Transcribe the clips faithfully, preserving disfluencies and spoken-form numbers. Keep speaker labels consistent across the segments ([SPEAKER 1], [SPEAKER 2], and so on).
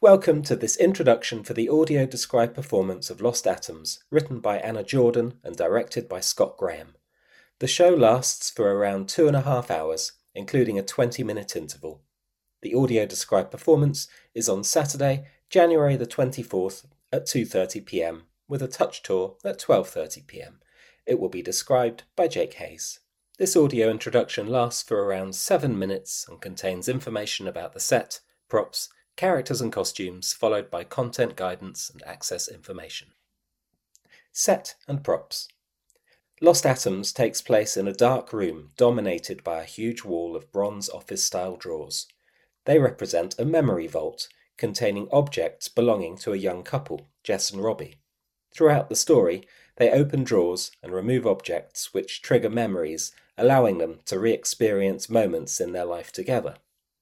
[SPEAKER 1] Welcome to this introduction for the audio-described performance of Lost Atoms, written by Anna Jordan and directed by Scott Graham. The show lasts for around two and a half hours, including a twenty-minute interval. The audio-described performance is on Saturday, January the twenty-fourth at two thirty p m, with a touch tour at twelve thirty p m. It will be described by Jake Hayes. This audio introduction lasts for around seven minutes and contains information about the set, props, characters and costumes, followed by content guidance and access information. Set and props. Lost Atoms takes place in a dark room dominated by a huge wall of bronze office-style drawers. They represent a memory vault containing objects belonging to a young couple, Jess and Robbie. Throughout the story, they open drawers and remove objects which trigger memories, allowing them to re-experience moments in their life together.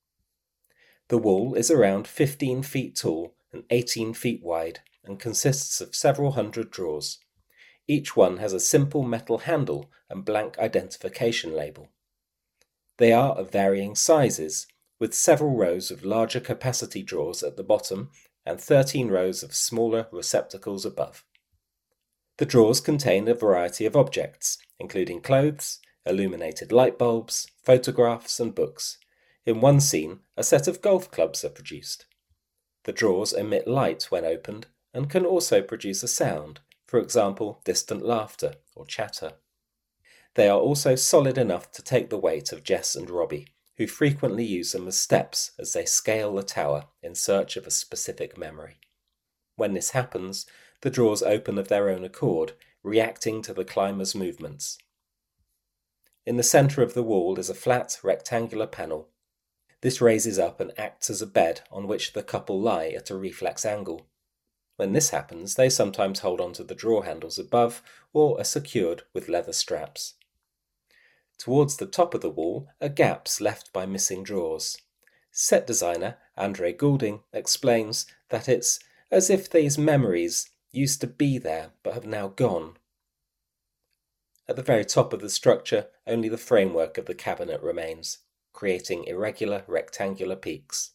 [SPEAKER 1] The wall is around fifteen feet tall and eighteen feet wide and consists of several hundred drawers. Each one has a simple metal handle and blank identification label. They are of varying sizes, with several rows of larger capacity drawers at the bottom and thirteen rows of smaller receptacles above. The drawers contain a variety of objects, including clothes, illuminated light bulbs, photographs and books. In one scene, a set of golf clubs are produced. The drawers emit light when opened and can also produce a sound, for example, distant laughter or chatter. They are also solid enough to take the weight of Jess and Robbie, who frequently use them as steps as they scale the tower in search of a specific memory. When this happens, the drawers open of their own accord, reacting to the climber's movements. In the centre of the wall is a flat, rectangular panel. This raises up and acts as a bed on which the couple lie at a reflex angle. When this happens, they sometimes hold onto the drawer handles above or are secured with leather straps. Towards the top of the wall are gaps left by missing drawers. Set designer Andre Goulding explains that it's as if these memories used to be there but have now gone. At the very top of the structure, only the framework of the cabinet remains, creating irregular rectangular peaks.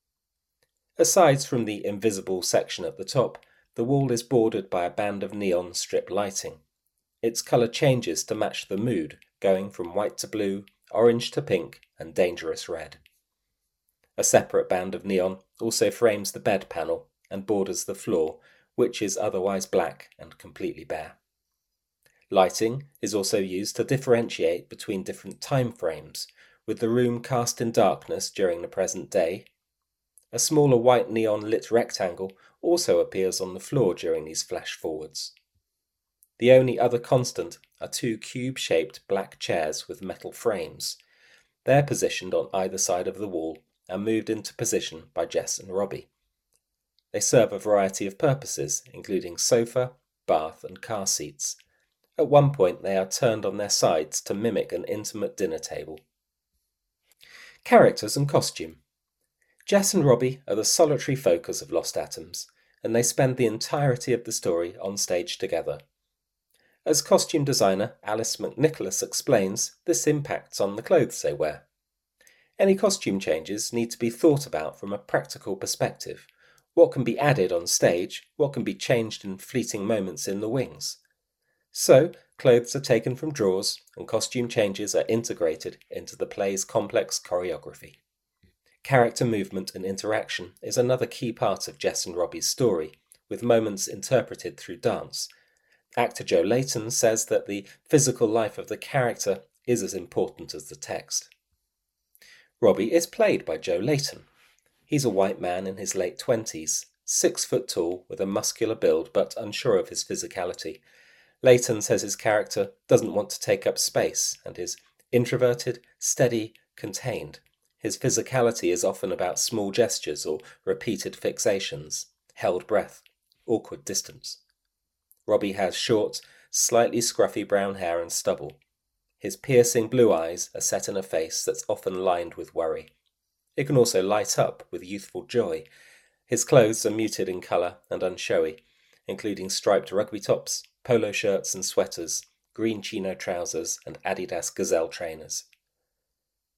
[SPEAKER 1] Aside from the invisible section at the top, the wall is bordered by a band of neon strip lighting. Its colour changes to match the mood, going from white to blue, orange to pink, and dangerous red. A separate band of neon also frames the bed panel and borders the floor, which is otherwise black and completely bare. Lighting is also used to differentiate between different time frames, with the room cast in darkness during the present day. A smaller white neon lit rectangle also appears on the floor during these flash forwards. The only other constant are two cube-shaped black chairs with metal frames. They are positioned on either side of the wall and moved into position by Jess and Robbie. They serve a variety of purposes, including sofa, bath and car seats. At one point they are turned on their sides to mimic an intimate dinner table. Characters and costume. Jess and Robbie are the solitary focus of Lost Atoms, and they spend the entirety of the story on stage together. As costume designer Alice McNicholas explains, this impacts on the clothes they wear. Any costume changes need to be thought about from a practical perspective. What can be added on stage, what can be changed in fleeting moments in the wings. So, clothes are taken from drawers and costume changes are integrated into the play's complex choreography. Character movement and interaction is another key part of Jess and Robbie's story, with moments interpreted through dance. Actor Joe Layton says that the physical life of the character is as important as the text. Robbie is played by Joe Layton. He's a white man in his late twenties, six foot tall with a muscular build but unsure of his physicality. Layton says his character doesn't want to take up space and is introverted, steady, contained. His physicality is often about small gestures or repeated fixations, held breath, awkward distance. Robbie has short, slightly scruffy brown hair and stubble. His piercing blue eyes are set in a face that's often lined with worry. It can also light up with youthful joy. His clothes are muted in colour and unshowy, including striped rugby tops, polo shirts and sweaters, green chino trousers and Adidas Gazelle trainers.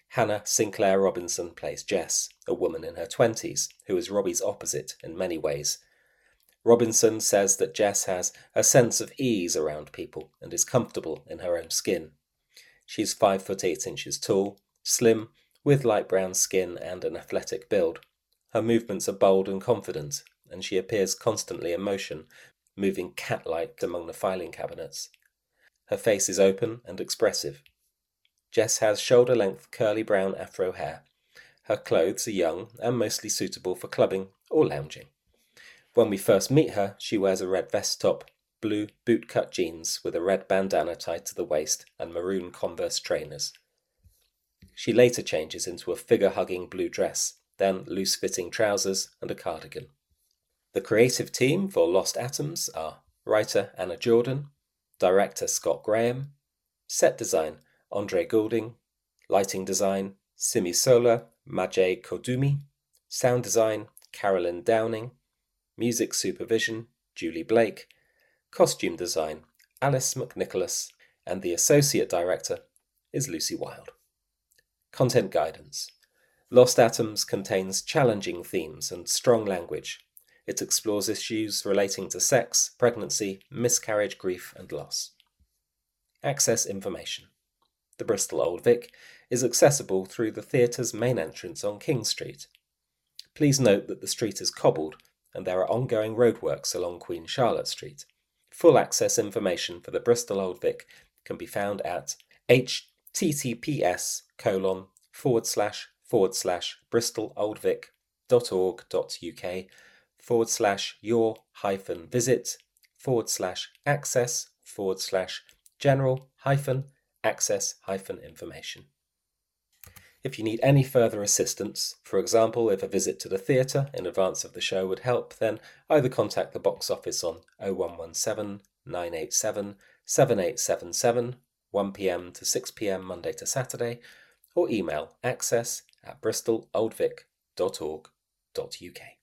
[SPEAKER 1] Hannah Sinclair Robinson plays Jess, a woman in her twenties, who is Robbie's opposite in many ways. Robinson says that Jess has a sense of ease around people and is comfortable in her own skin. She's five foot eight inches tall, slim, with light brown skin and an athletic build. Her movements are bold and confident, and she appears constantly in motion, moving cat-like among the filing cabinets. Her face is open and expressive. Jess has shoulder-length curly brown afro hair. Her clothes are young and mostly suitable for clubbing or lounging. When we first meet her, she wears a red vest top, blue boot-cut jeans with a red bandana tied to the waist and maroon Converse trainers. She later changes into a figure-hugging blue dress, then loose-fitting trousers and a cardigan. The creative team for Lost Atoms are writer Anna Jordan, director Scott Graham, set design Andre Goulding, lighting design Simi Sola Majay Kodumi, sound design Carolyn Downing, music supervision Julie Blake, costume design Alice McNicholas, and the associate director is Lucy Wilde. Content guidance. Lost Atoms contains challenging themes and strong language. It explores issues relating to sex, pregnancy, miscarriage, grief, and loss. Access information. The Bristol Old Vic is accessible through the theatre's main entrance on King Street. Please note that the street is cobbled and there are ongoing roadworks along Queen Charlotte Street. Full access information for the Bristol Old Vic can be found at https colon forward slash forward slash bristololdvic.org.uk forward slash your hyphen visit forward slash access forward slash general hyphen access hyphen information. If you need any further assistance, for example if a visit to the theatre in advance of the show would help, then either contact the box office on oh one one seven, nine eight seven, seven eight seven seven, one p m to six p m Monday to Saturday, or email access at bristololdvic.org.uk.